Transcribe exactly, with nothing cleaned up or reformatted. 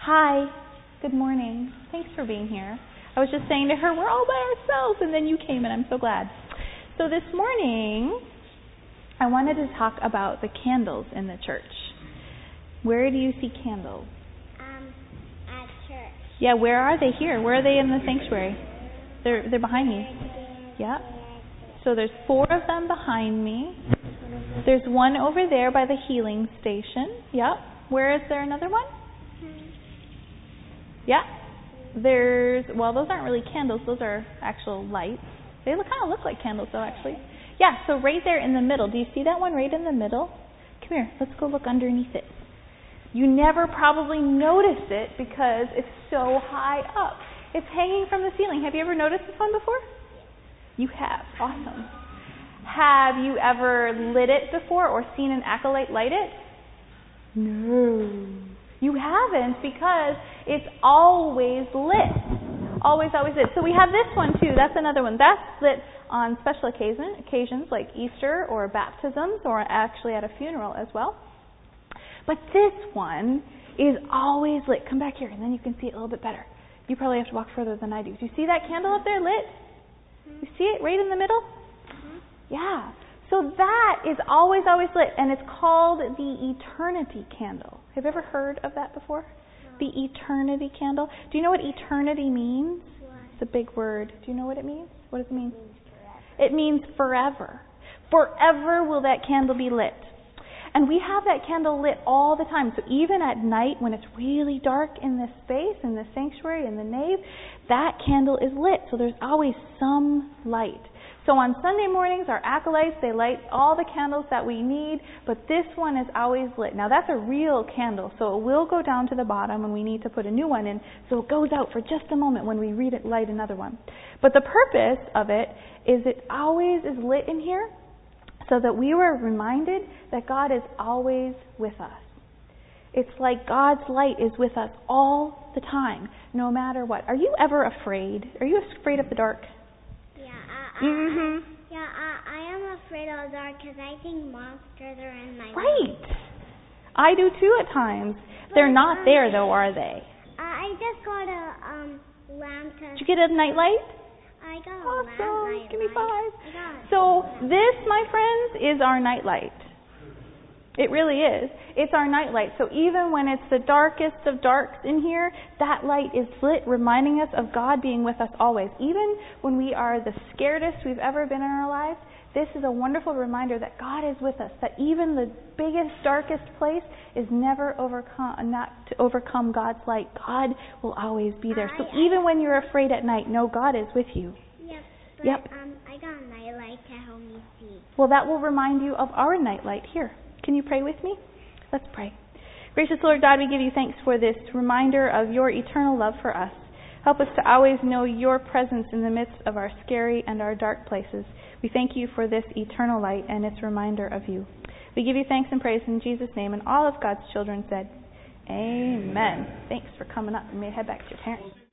Hi. Good morning. Thanks for being here. I was just saying to her, we're all by ourselves, and then you came, and I'm so glad. So this morning, I wanted to talk about the candles in the church. Where do you see candles? Um, at church. Yeah, where are they here? Where are they in the sanctuary? They're they're behind me. Yeah. So there's four of them behind me. There's one over there by the healing station. Yep. Where is there another one? Yeah. There's, well, those aren't really candles. Those are actual lights. They look, kind of look like candles, though, actually. Yeah, so right there in the middle. Do you see that one right in the middle? Come here. Let's go look underneath it. You never probably notice it because it's so high up. It's hanging from the ceiling. Have you ever noticed this one before? You have. Awesome. Have you ever lit it before or seen an acolyte light it? No. You haven't because it's always lit. Always, always lit. So we have this one too. That's another one. That's lit on special occasion, occasions like Easter or baptisms or actually at a funeral as well. But this one is always lit. Come back here and then you can see it a little bit better. You probably have to walk further than I do. Do you see that candle up there lit? You see it right in the middle? Mm-hmm. Yeah. So that is always, always lit, and it's called the eternity candle. Have you ever heard of that before? No. The eternity candle. Do you know what eternity means? What? It's a big word. Do you know what it means? What does it mean? It means It means forever. forever. Forever will that candle be lit. And we have that candle lit all the time. So even at night when it's really dark in this space, in the sanctuary, in the nave, that candle is lit. So there's always some light. So on Sunday mornings, our acolytes, they light all the candles that we need, but this one is always lit. Now that's a real candle, so it will go down to the bottom when we need to put a new one in, so it goes out for just a moment when we read it, light another one. But the purpose of it is it always is lit in here so that we were reminded that God is always with us. It's like God's light is with us all the time, no matter what. Are you ever afraid? Are you afraid of the dark? I, mm-hmm. I, yeah, I, I am afraid of the dark because I think monsters are in my Right. room. I do too at times. But, They're not um, there though, are they? I just got a um lamp to... Did you get a nightlight? I got a Awesome. lamp. Give me five. I got So this, my friends, is our nightlight. It really is. It's our nightlight. So even when it's the darkest of darks in here, that light is lit, reminding us of God being with us always. Even when we are the scaredest we've ever been in our lives, this is a wonderful reminder that God is with us, that even the biggest, darkest place is never overcome, not to overcome God's light. God will always be there. So I, even when you're afraid at night, know God is with you. Yep. But, Yep. um, I got a nightlight to help me see. Well, that will remind you of our nightlight here. Can you pray with me? Let's pray. Gracious Lord God, we give you thanks for this reminder of your eternal love for us. Help us to always know your presence in the midst of our scary and our dark places. We thank you for this eternal light and its reminder of you. We give you thanks and praise in Jesus' name, and all of God's children said, Amen. Thanks for coming up. You may head back to your parents.